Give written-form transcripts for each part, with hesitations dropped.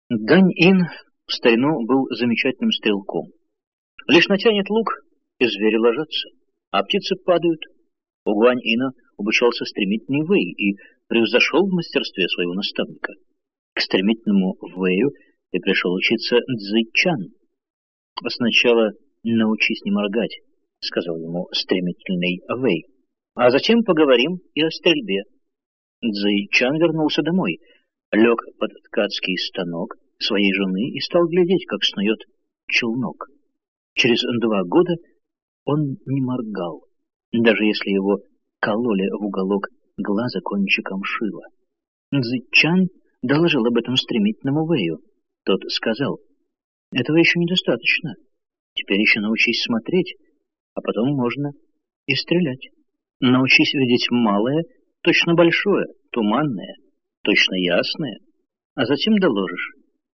Гань-Ин в старину был замечательным стрелком. Лишь натянет лук, и звери ложатся, а птицы падают. У Гуань-Ина обучался стремительный Вэй и превзошел в мастерстве своего наставника. К стремительному Вэю и пришел учиться Цзы-Чан. «Сначала научись не моргать», — сказал ему стремительный Вэй, «а затем поговорим и о стрельбе». Цзы-Чан вернулся домой, лег под ткацкий станок своей жены и стал глядеть, как снует челнок. Через 2 года он не моргал, даже если его кололи в уголок глаза кончиком шила. Цзы-Чан доложил об этом стремительному Вэю. Тот сказал: «Этого еще недостаточно. Теперь еще научись смотреть, а потом можно и стрелять. Научись видеть малое, точно большое, туманное, точно ясное, а затем доложишь».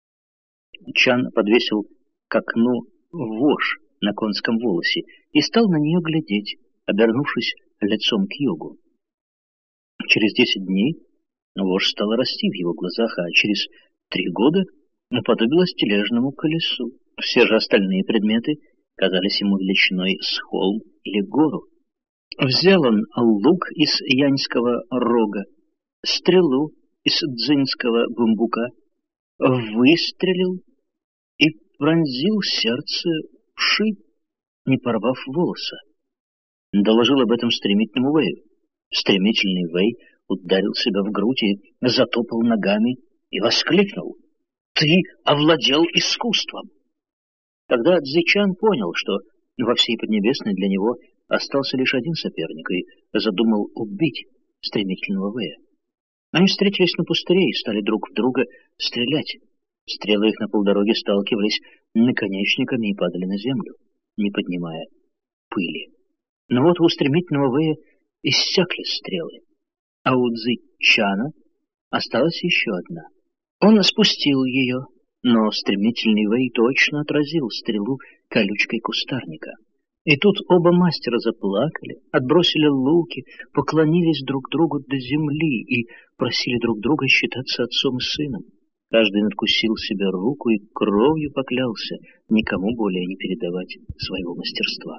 Чан подвесил к окну вож на конском волосе и стал на нее глядеть, обернувшись лицом к югу. Через 10 дней вож стала расти в его глазах, а через 3 года уподобилась тележному колесу. Все же остальные предметы казались ему величиной с холм или гору. Взял он лук из яньского рога, стрелу из дзиньского бамбука, выстрелил и пронзил сердце вши, не порвав волоса. Доложил об этом стремительному Вэю. Стремительный Вэй ударил себя в грудь и затопал ногами и воскликнул: «Ты овладел искусством!» Тогда Цзы-Чан понял, что во всей Поднебесной для него остался лишь один соперник, и задумал убить стремительного Вэя. Они встретились на пустыре и стали друг в друга стрелять. Стрелы их на полдороге сталкивались наконечниками и падали на землю, не поднимая пыли. Но вот у стремительного Вэя иссякли стрелы, а у Цзы-Чана осталась еще одна. Он спустил ее, но стремительный Вэй точно отразил стрелу колючкой кустарника. И тут оба мастера заплакали, отбросили луки, поклонились друг другу до земли и просили друг друга считаться отцом и сыном. Каждый надкусил себе руку и кровью поклялся никому более не передавать своего мастерства.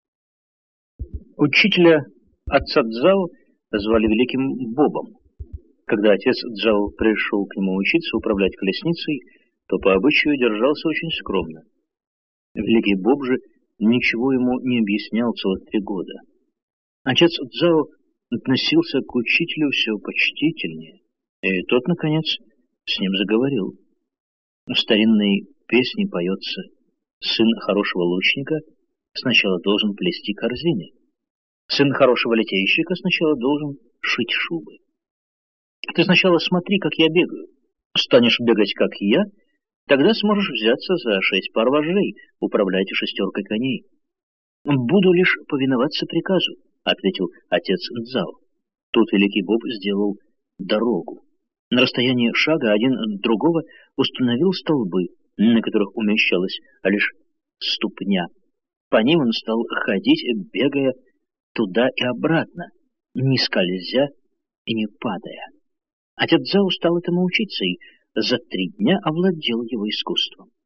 Учителя отца Цзао звали Великим Бобом. Когда отец Цзао пришел к нему учиться управлять колесницей, то по обычаю держался очень скромно. Великий Боб же ничего ему не объяснял целых 3 года. Отец Цзао относился к учителю все почтительнее, и тот, наконец, с ним заговорил. В старинной песне поется: «Сын хорошего лучника сначала должен плести корзины, сын хорошего литейщика сначала должен шить шубы. Ты сначала смотри, как я бегаю. Станешь бегать, как я, тогда сможешь взяться за 6 пар вожжей, управлять 6 коней». «Буду лишь повиноваться приказу», — ответил отец Цзао. Тут Великий Боб сделал дорогу. На расстоянии шага один от другого установил столбы, на которых умещалась лишь ступня. По ним он стал ходить, бегая туда и обратно, не скользя и не падая. Отец Цзао стал этому учиться и за 3 дня овладел его искусством.